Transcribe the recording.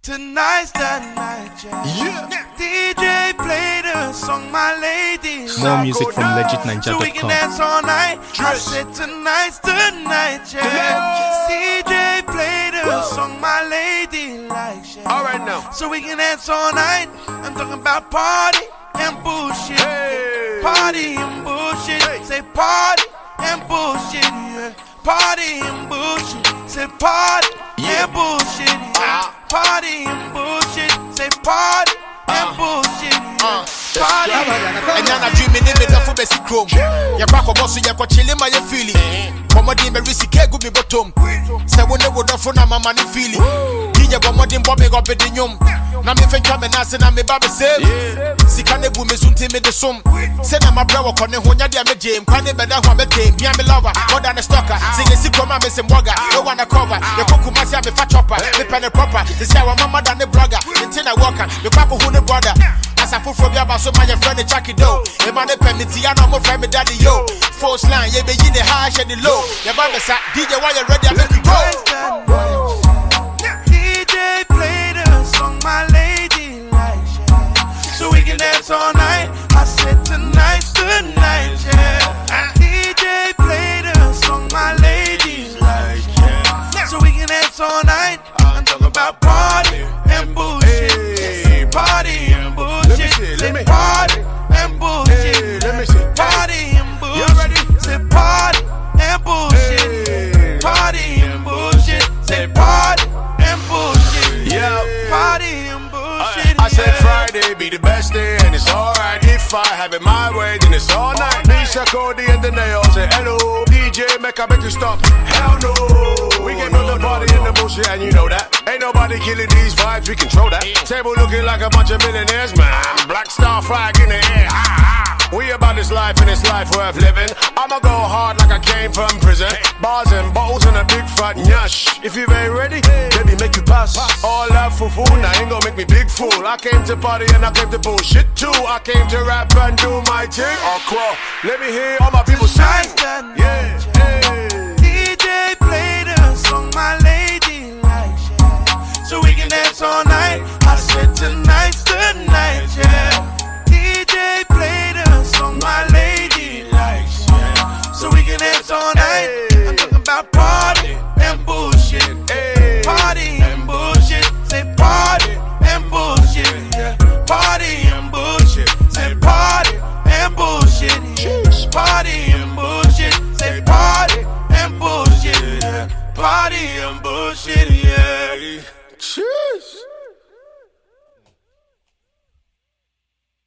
Tonight's the night, yeah. DJ play the song, my lady. More music from legitninja.com. So we can dance all night. I said tonight's the night, yeah. DJ play the song, my lady likes, yeah. Alright now. So we can dance all night. I'm talking about party and bullshit. Hey. Party and bullshit. Hey. Say party and bullshit, yeah. Party and bullshit. Say party and bullshit, yeah. Party and bullshit. Say party and bullshit, yeah. Party and yana dreaming in the for basic chrome. Ya back of us, ya kwa chilling my feeling. Comedy me risky go be bottom. Say when they would offer my money feeling. Dinya bomodin bobbing up in the yum. Na me fe come na se na me babe say. Sikane bu me sunti me the sum. Say na my brother kone honya dia me jam. Kwane beda ho me tem. Me am lover, more than a stalker. Sing a sikoma me se mwaga. No wanna cover. The cook must have me fat chopper. Me pen proper. This say our mama than the blogger. Until I walk the papa who the brother. As I fool from your so my friend the Jackie Do. The man the penalty I know my friend me daddy yo. Force line, yeah, be in the high and the low. Your mama say DJ why you ready I make you go. DJ play the song my lady likes, yeah. So we can dance all night. I said tonight's the night, yeah. DJ play the song my lady likes, yeah. So we can dance all night. I'm talking about party and bullshit. Party and bullshit. Say party and bullshit. Party and bullshit. Say party and bullshit. Party and bullshit. Say party and bullshit. Yeah. Party and bullshit. I said Friday be the best day and it's alright. If I have it my way then it's all night. Misha Cody and the nail say hello. DJ make I make you stop. Hell no. We can put the body in the bullshit and you know that. Ain't nobody killing these vibes, we control that. Table looking like a bunch of millionaires, man. Black star flag in the air. We about this life and it's life worth living. I'ma go hard like I came from prison. Bars and bottles and a big fat nyash. If you ain't ready, baby make you pass. All that fufu, now ain't gonna make me big fool. I came to party and I came to bullshit too. I came to rap and do my thing. Let me hear all my people sing. Yeah, hey. DJ play the song my lady likes, yeah. So we can dance all night. I said tonight's the night.